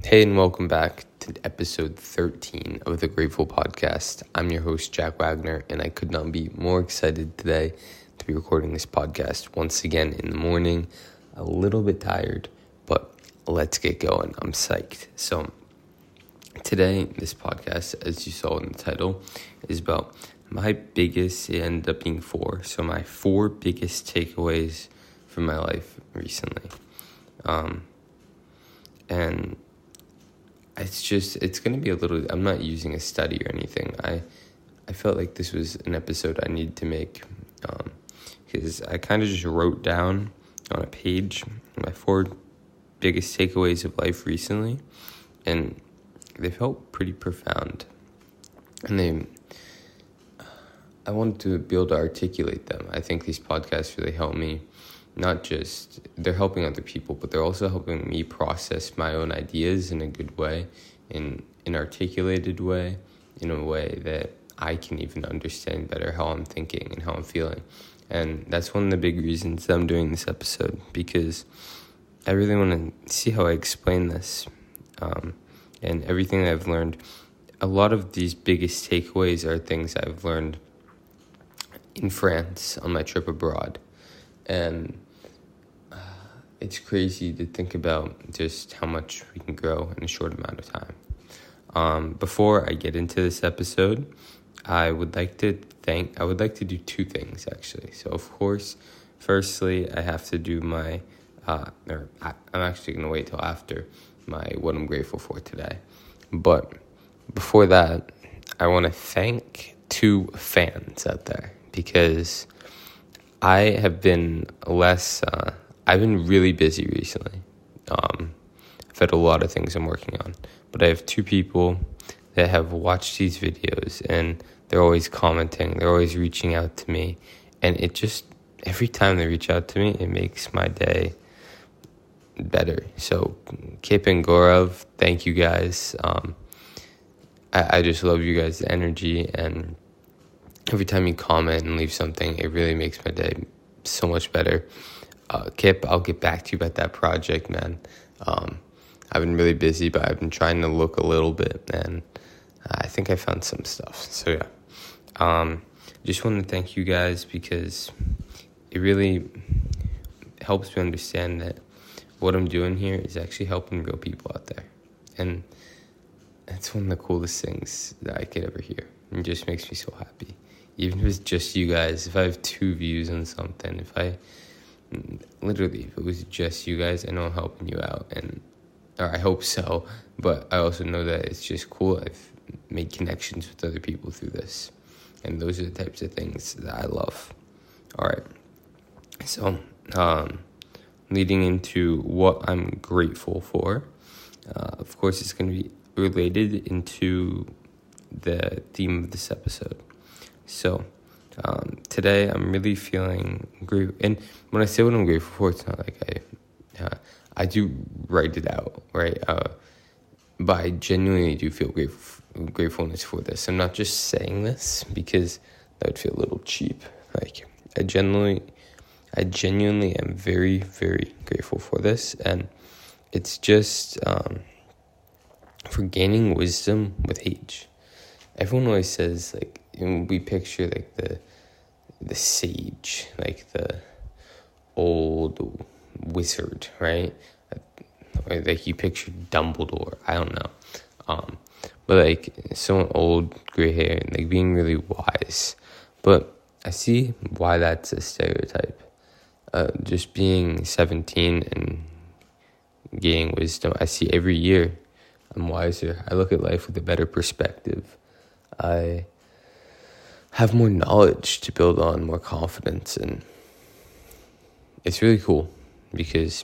Hey, and welcome back to episode 13 of the Grateful Podcast. I'm your host, Jack Wagner, and I could not be more excited today to be recording this podcast once again in the morning. A little bit tired, but let's get going. I'm psyched. So today, this podcast, as you saw in the title, is about it ended up being four. So my four biggest takeaways from my life recently. And it's going to be I'm not using a study or anything. I felt like this was an episode I needed to make because I kind of just wrote down on a page my four biggest takeaways of life recently, and they felt pretty profound. And I wanted to be able to articulate them. I think these podcasts really help me. Not just, they're helping other people, but they're also helping me process my own ideas in a good way, in an articulated way, in a way that I can even understand better how I'm thinking and how I'm feeling. And that's one of the big reasons that I'm doing this episode, because I really want to see how I explain this and everything that I've learned. A lot of these biggest takeaways are things I've learned in France on my trip abroad. And it's crazy to think about just how much we can grow in a short amount of time. Before I get into this episode, I would like to do two things, actually. So, of course, firstly, I have to do I'm actually going to wait till after my what I'm grateful for today. But before that, I want to thank two fans out there, because I have been I've been really busy recently. I've had a lot of things I'm working on, but I have two people that have watched these videos, and they're always commenting, they're always reaching out to me, and every time they reach out to me, it makes my day better. So, Kip and Gaurav, thank you guys. I just love you guys' energy, and every time you comment and leave something, it really makes my day so much better. Kip, I'll get back to you about that project, man. I've been really busy, but I've been trying to look a little bit, and I think I found some stuff. So, yeah. Just want to thank you guys, because it really helps me understand that what I'm doing here is actually helping real people out there. And that's one of the coolest things that I could ever hear. It just makes me so happy. Even if it's just you guys, if I have 2 views on something, if it was just you guys, I know I'm helping you out, or I hope so, but I also know that it's just cool. I've made connections with other people through this, and those are the types of things that I love. All right, so leading into what I'm grateful for, of course, it's going to be related into the theme of this episode. So, today I'm really feeling grateful, and when I say what I'm grateful for, it's not like I do write it out, right? But I genuinely do feel gratefulness for this. I'm not just saying this because that would feel a little cheap. Like, I genuinely am very, very grateful for this, and it's just for gaining wisdom with age. Everyone always says, like, we picture like the sage, like the old wizard, right? Or like you picture Dumbledore. I don't know. But like someone old, gray hair, and like being really wise. But I see why that's a stereotype. Just being 17 and gaining wisdom, I see every year I'm wiser. I look at life with a better perspective. I have more knowledge to build on, more confidence, and it's really cool, because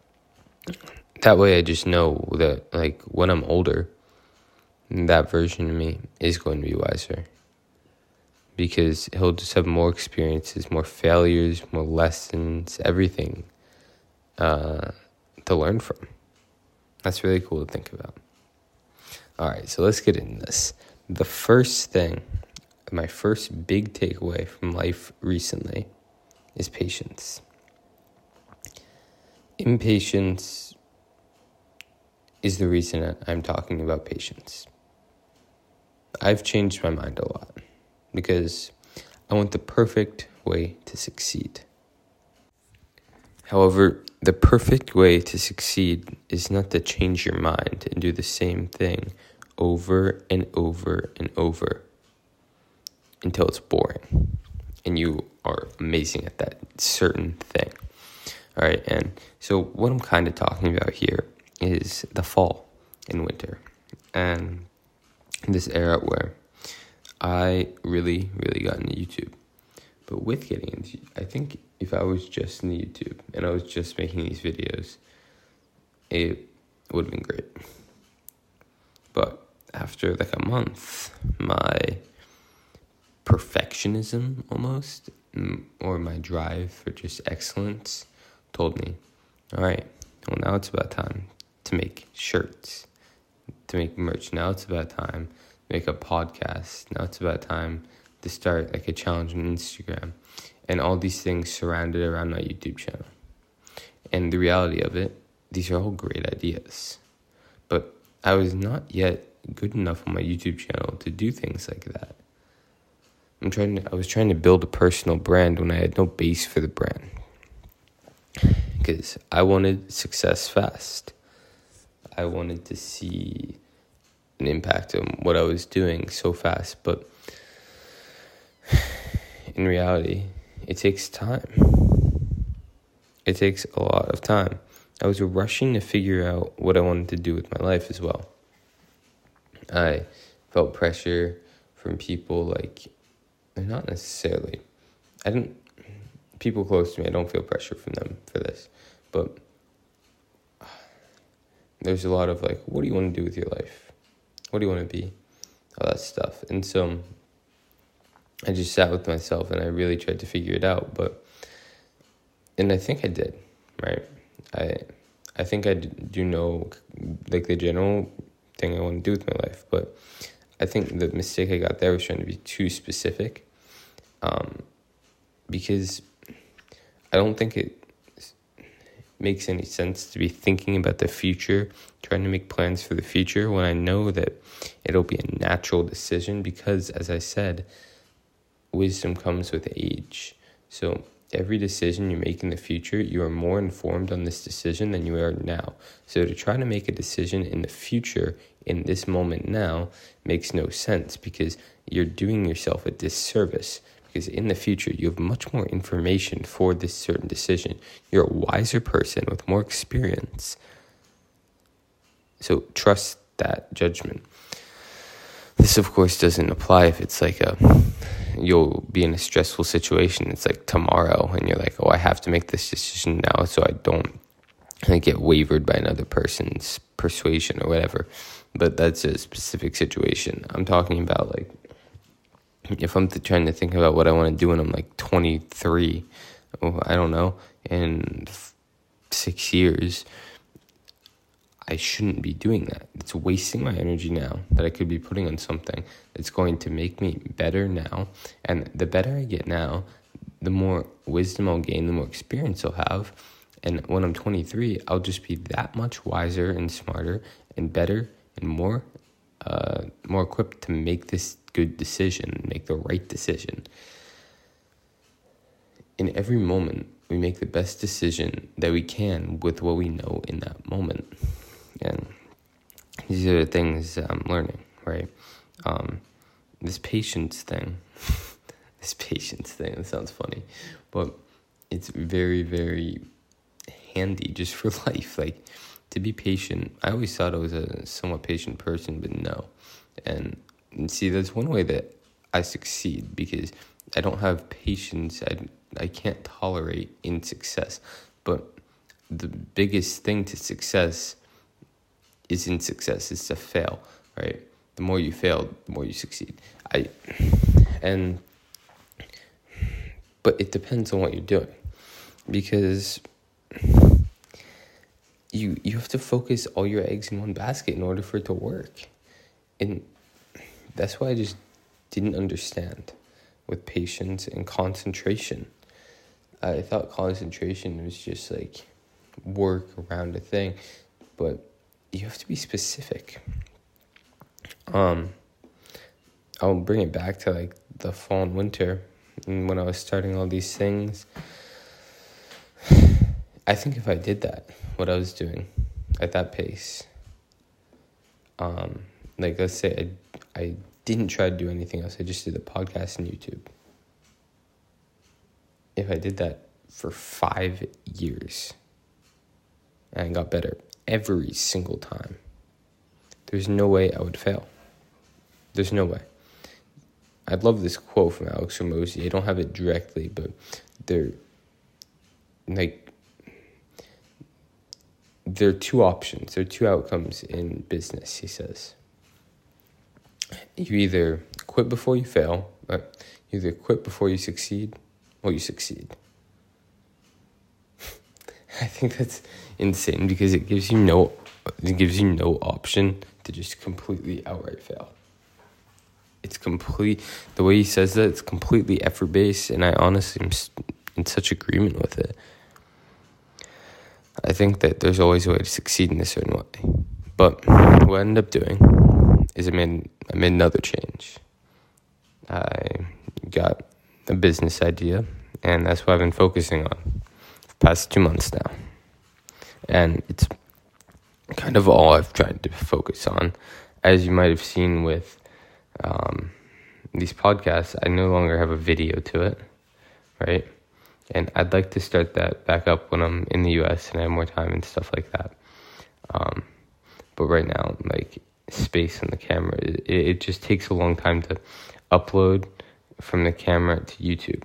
that way I just know that, like, when I'm older, that version of me is going to be wiser, because he'll just have more experiences, more failures, more lessons, everything to learn from. That's really cool to think about. All right, so let's get into this. The first thing, my first big takeaway from life recently, is patience. Impatience is the reason that I'm talking about patience. I've changed my mind a lot because I want the perfect way to succeed. However, the perfect way to succeed is not to change your mind and do the same thing over and over and over until it's boring and you are amazing at that certain thing. All right, and so what I'm kind of talking about here is the fall and winter and this era where I really got into YouTube. But with getting into, I think if I was just in YouTube and I was just making these videos, it would have been great. But after like a month, my perfectionism almost, or my drive for just excellence told me, all right, well, now it's about time to make shirts, to make merch. Now it's about time to make a podcast. Now it's about time to start like a challenge on Instagram, and all these things surrounded around my YouTube channel. And the reality of it, these are all great ideas, but I was not yet good enough on my YouTube channel to do things like that. I was trying to build a personal brand when I had no base for the brand, because I wanted success fast. I wanted to see an impact on what I was doing so fast, but in reality, it takes time. It takes a lot of time. I was rushing to figure out what I wanted to do with my life as well. I felt pressure from people not necessarily. People close to me, I don't feel pressure from them for this, but there's a lot of what do you want to do with your life? What do you want to be? All that stuff. And so I just sat with myself and I really tried to figure it out, and I think I did, right? I think I do know the general thing I want to do with my life, but I think the mistake I got there was trying to be too specific, because I don't think it makes any sense to be thinking about the future, trying to make plans for the future when I know that it'll be a natural decision, because as I said, wisdom comes with age. So every decision you make in the future, you are more informed on this decision than you are now. So to try to make a decision in the future, in this moment now, makes no sense, because you're doing yourself a disservice. Because in the future, you have much more information for this certain decision. You're a wiser person with more experience. So trust that judgment. This, of course, doesn't apply if it's you'll be in a stressful situation. It's tomorrow, and you're oh, I have to make this decision now so I don't get wavered by another person's persuasion or whatever. But that's a specific situation. I'm talking about if I'm trying to think about what I want to do when I'm 23, I don't know, in 6 years, I shouldn't be doing that. It's wasting my energy now that I could be putting on something that's going to make me better now. And the better I get now, the more wisdom I'll gain, the more experience I'll have. And when I'm 23, I'll just be that much wiser and smarter and better and more equipped to make this good decision, make the right decision. In every moment, we make the best decision that we can with what we know in that moment. And these are the things I'm learning, right? This patience thing, it sounds funny, but it's very, very handy just for life. To be patient, I always thought I was a somewhat patient person, but no. And see, that's one way that I succeed, because I don't have patience. I can't tolerate insuccess. But the biggest thing to success isn't success, it's to fail, right? The more you fail, the more you succeed. But it depends on what you're doing, because you have to focus all your eggs in one basket in order for it to work. And that's why I just didn't understand with patience and concentration. I thought concentration was just work around a thing, but you have to be specific. I'll bring it back to like the fall and winter, and when I was starting all these things. I think if I did that, what I was doing at that pace, like let's say I didn't try to do anything else, I just did the podcast and YouTube. If I did that for 5 years and got better every single time, there's no way I would fail. There's no way. I'd love this quote from Alex Hormozi. I don't have it directly, but there are two options. There are two outcomes in business, he says. You either quit before you fail, or you either quit before you succeed, or you succeed. I think that's insane because it gives you no option to just completely outright fail. It's the way he says that, it's completely effort-based, and I honestly am in such agreement with it. I think that there's always a way to succeed in a certain way. But what I ended up doing is I made another change. I got a business idea, and that's what I've been focusing on for the past 2 months now. And it's kind of all I've tried to focus on. As you might have seen with these podcasts, I no longer have a video to it, right? And I'd like to start that back up when I'm in the U.S. and I have more time and stuff like that. But right now, like, space on the camera, it just takes a long time to upload from the camera to YouTube.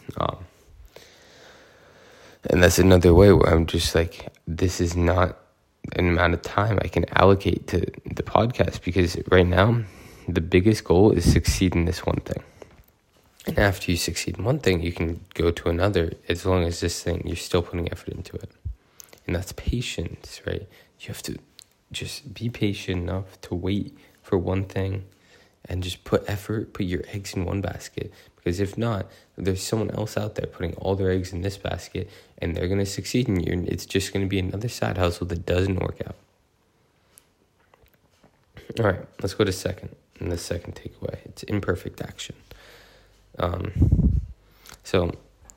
And that's another way where I'm just like, this is not an amount of time I can allocate to the podcast, because right now, the biggest goal is succeed in this one thing. And after you succeed in one thing, you can go to another, as long as this thing, you're still putting effort into it. And that's patience, right? You have to just be patient enough to wait for one thing and just put your eggs in one basket. Because if not, there's someone else out there putting all their eggs in this basket, and they're going to succeed in you. And it's just going to be another side hustle that doesn't work out. All right, let's go to the second takeaway. It's imperfect action. So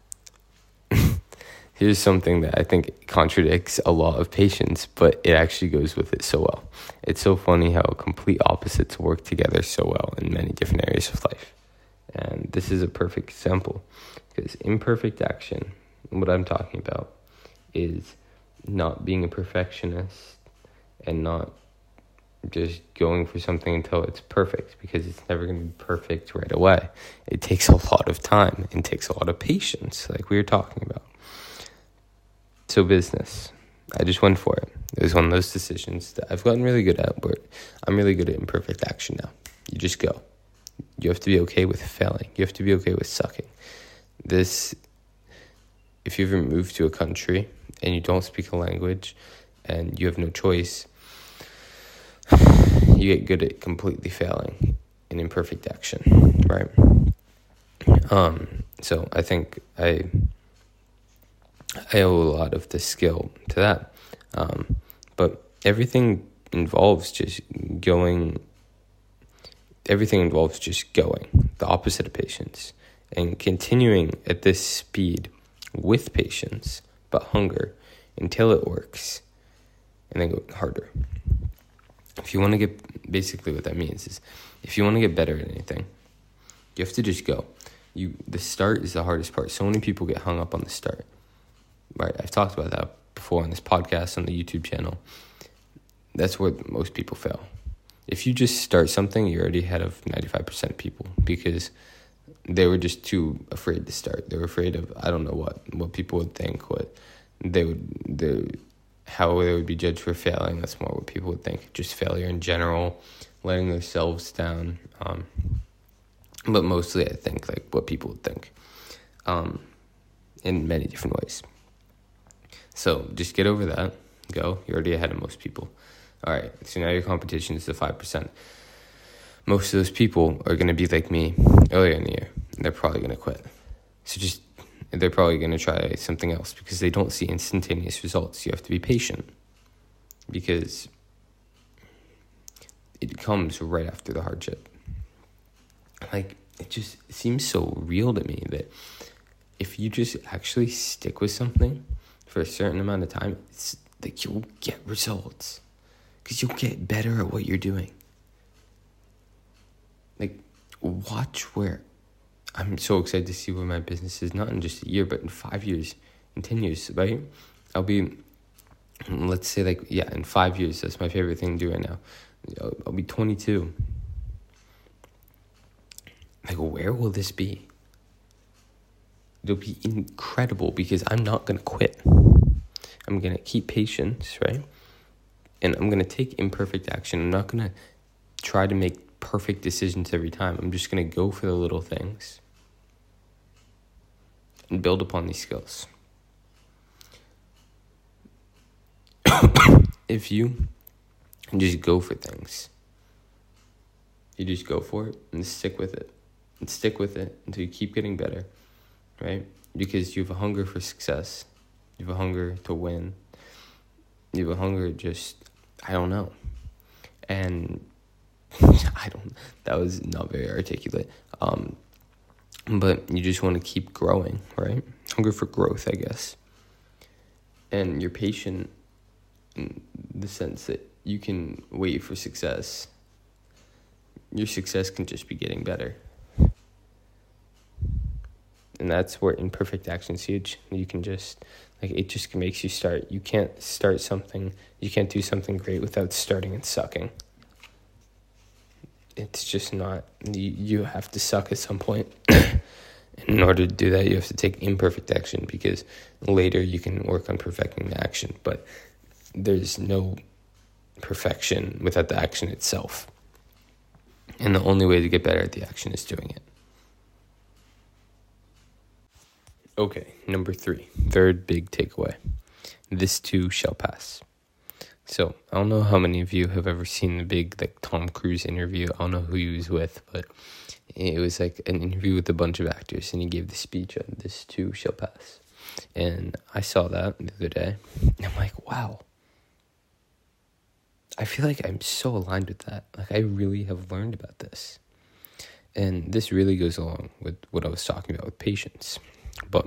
here's something that I think contradicts a lot of patience, but it actually goes with it so well. It's so funny how complete opposites work together so well in many different areas of life. And this is a perfect example, because imperfect action, what I'm talking about, is not being a perfectionist and not just going for something until it's perfect, because it's never going to be perfect right away. It takes a lot of time and takes a lot of patience, like we were talking about. So business, I just went for it. It was one of those decisions that I've gotten really good at, but I'm really good at imperfect action now. You just go. You have to be okay with failing. You have to be okay with sucking. If you ever move to a country and you don't speak a language and you have no choice, you get good at completely failing in imperfect action, right? So I think I owe a lot of the skill to that. But everything involves just going. Everything involves just going, the opposite of patience, and continuing at this speed with patience, but hunger, until it works, and then go harder. If you want to basically what that means is, if you want to get better at anything, you have to just go. The start is the hardest part. So many people get hung up on the start, right? I've talked about that before on this podcast, on the YouTube channel. That's where most people fail. If you just start something, you're already ahead of 95% of people, because they were just too afraid to start. They were afraid of, I don't know what people would think, how they would be judged for failing. That's more what people would think. Just failure in general, letting themselves down. But mostly I think like what people would think, in many different ways. So just get over that. Go. You're already ahead of most people. All right, so now your competition is the 5%. Most of those people are going to be like me earlier in the year, and they're probably going to quit. So they're probably going to try something else, because they don't see instantaneous results. You have to be patient, because it comes right after the hardship. Like, it just seems so real to me that if you just actually stick with something for a certain amount of time, it's like you'll get results. Because you'll get better at what you're doing. Like, watch where... I'm so excited to see where my business is, not in just a year, but in 5 years, in 10 years, right? I'll be, let's say, like, in 5 years, that's my favorite thing to do right now. I'll be 22. Like, where will this be? It'll be incredible because I'm not going to quit. I'm going to keep patience, right? And I'm going to take imperfect action. I'm not going to try to make perfect decisions every time. I'm just going to go for the little things and build upon these skills. If you just go for things, you just go for it and stick with it. And stick with it until you keep getting better, right? Because you have a hunger for success. You have a hunger to win. You have a hunger I don't know. And that was not very articulate. But you just want to keep growing, right? Hunger for growth, I guess. And you're patient in the sense that you can wait for success. Your success can just be getting better. And that's where imperfect action is huge. You can just, it just makes you start. You can't start something, you can't do something great without starting and sucking. It's just not, you have to suck at some point. In order to do that, you have to take imperfect action because later you can work on perfecting the action. But there's no perfection without the action itself. And the only way to get better at the action is doing it. Okay, number 3, third big takeaway. This too shall pass. So, I don't know how many of you have ever seen the big Tom Cruise interview. I don't know who he was with, but it was an interview with a bunch of actors, and he gave the speech on this too shall pass. And I saw that the other day, and I'm like, wow. I feel like I'm so aligned with that. I really have learned about this. And this really goes along with what I was talking about with patience. But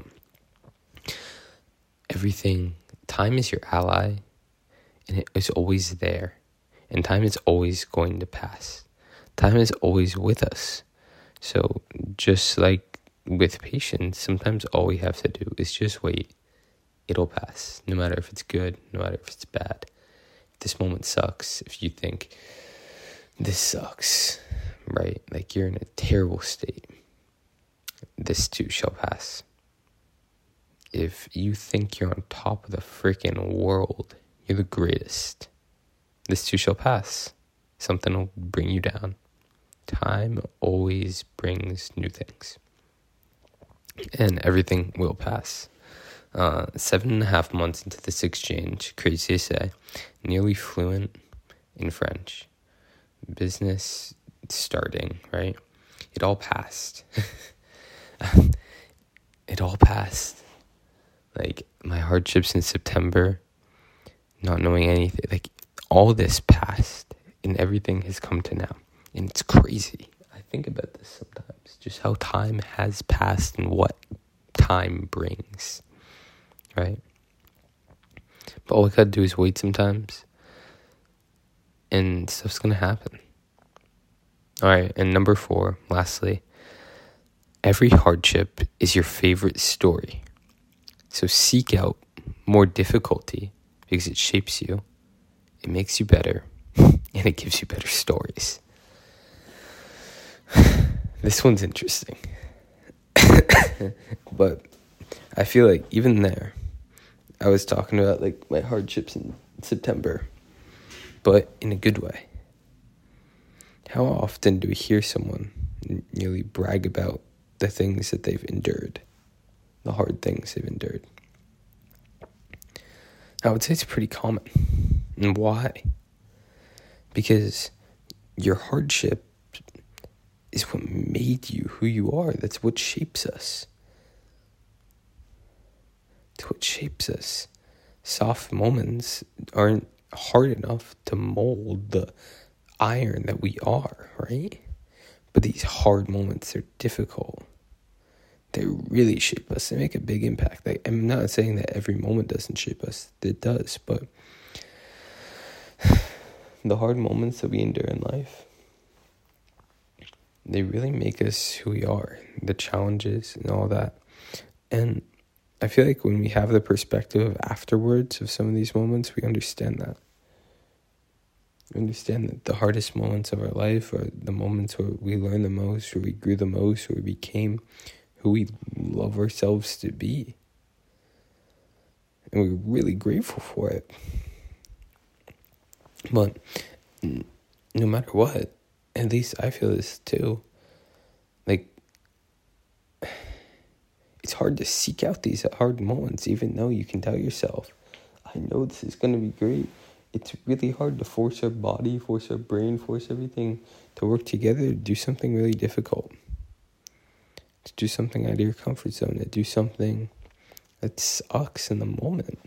time is your ally, and it is always there. And time is always going to pass. Time is always with us. So just like with patience, sometimes all we have to do is just wait. It'll pass, no matter if it's good, no matter if it's bad. If this moment sucks, if you think this sucks, right? You're in a terrible state, this too shall pass. If you think you're on top of the freaking world, you're the greatest, this too shall pass. Something will bring you down. Time always brings new things. And everything will pass. 7.5 months into this exchange, crazy to say, nearly fluent in French. Business starting, right? It all passed. It all passed. My hardships in September, not knowing anything, all this passed, and everything has come to now. And it's crazy. I think about this sometimes, just how time has passed and what time brings, right? But all we gotta do is wait sometimes, and stuff's gonna happen. All right, and number 4, lastly, every hardship is your favorite story. So seek out more difficulty because it shapes you, it makes you better, and it gives you better stories. This one's interesting. But I feel like even there, I was talking about my hardships in September, but in a good way. How often do we hear someone nearly brag about the things that they've endured, the hard things they've endured? I would say it's pretty common. And why? Because your hardship is what made you who you are. That's what shapes us. It's what shapes us. Soft moments aren't hard enough to mold the iron that we are, right? But these hard moments are difficult. They really shape us. They make a big impact. Like, I'm not saying that every moment doesn't shape us. It does, but the hard moments that we endure in life, they really make us who we are. The challenges and all that. And I feel like when we have the perspective afterwards of some of these moments, we understand that. We understand that the hardest moments of our life are the moments where we learn the most, where we grew the most, where we became who we love ourselves to be. And we're really grateful for it. But no matter what, at least I feel this too, like, it's hard to seek out these hard moments, even though you can tell yourself, I know this is going to be great. It's really hard to force our body, force our brain, force everything to work together to do something really difficult. To do something out of your comfort zone, to do something that sucks in the moment.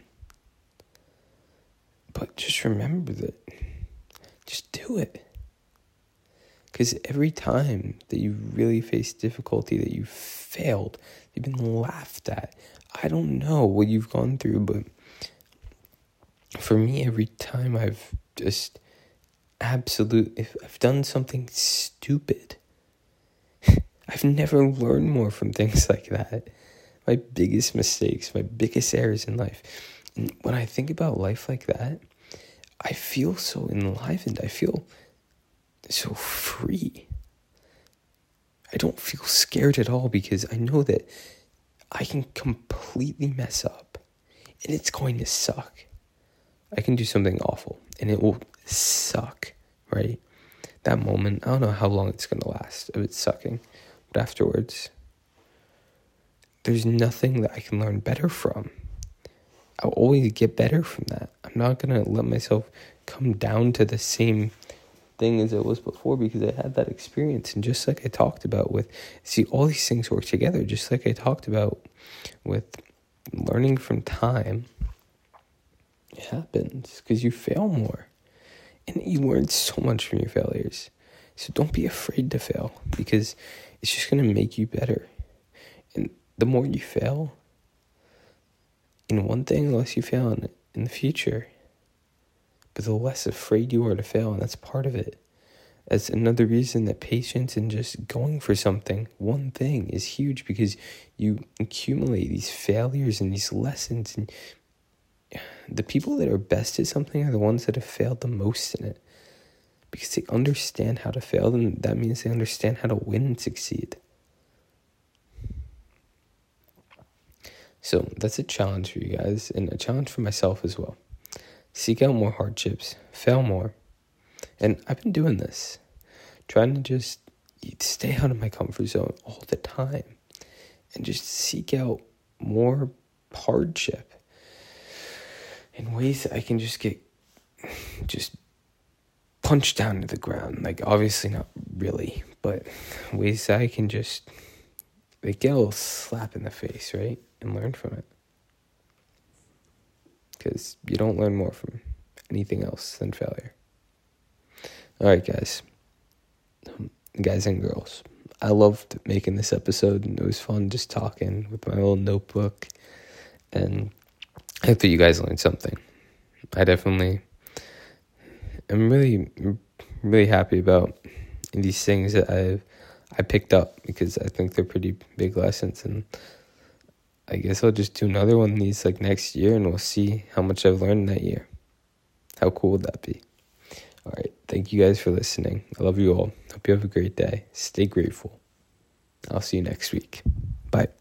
But just remember that, just do it. Because every time that you really face difficulty, that you failed, you've been laughed at, I don't know what you've gone through, but for me, every time I've just if I've done something stupid, I've never learned more from things like that. My biggest mistakes, my biggest errors in life. And when I think about life like that, I feel so enlivened. I feel so free. I don't feel scared at all because I know that I can completely mess up and it's going to suck. I can do something awful and it will suck, right? That moment, I don't know how long it's going to last of it sucking, but afterwards, there's nothing that I can learn better from. I'll always get better from that. I'm not going to let myself come down to the same thing as I was before because I had that experience. And just like I talked about all these things work together, just like I talked about with learning from time. It happens because you fail more. And you learn so much from your failures. So don't be afraid to fail because it's just going to make you better. And the more you fail in one thing, the less you fail in the future. But the less afraid you are to fail, and that's part of it. That's another reason that patience and just going for something, one thing, is huge because you accumulate these failures and these lessons. And the people that are best at something are the ones that have failed the most in it. Because they understand how to fail, and that means they understand how to win and succeed. So that's a challenge for you guys, and a challenge for myself as well. Seek out more hardships, fail more. And I've been doing this, trying to just stay out of my comfort zone all the time and just seek out more hardship in ways that I can just get punched down to the ground. Like, obviously not really, but ways that I can just get a little slap in the face, right? And learn from it. Because you don't learn more from anything else than failure. All right, guys and girls, I loved making this episode, and it was fun just talking with my little notebook, and I hope that you guys learned something. I definitely am really happy about these things that I picked up because I think they're pretty big lessons, and I guess I'll just do another one of these next year, and we'll see how much I've learned in that year. How cool would that be? All right. Thank you guys for listening. I love you all. Hope you have a great day. Stay grateful. I'll see you next week. Bye.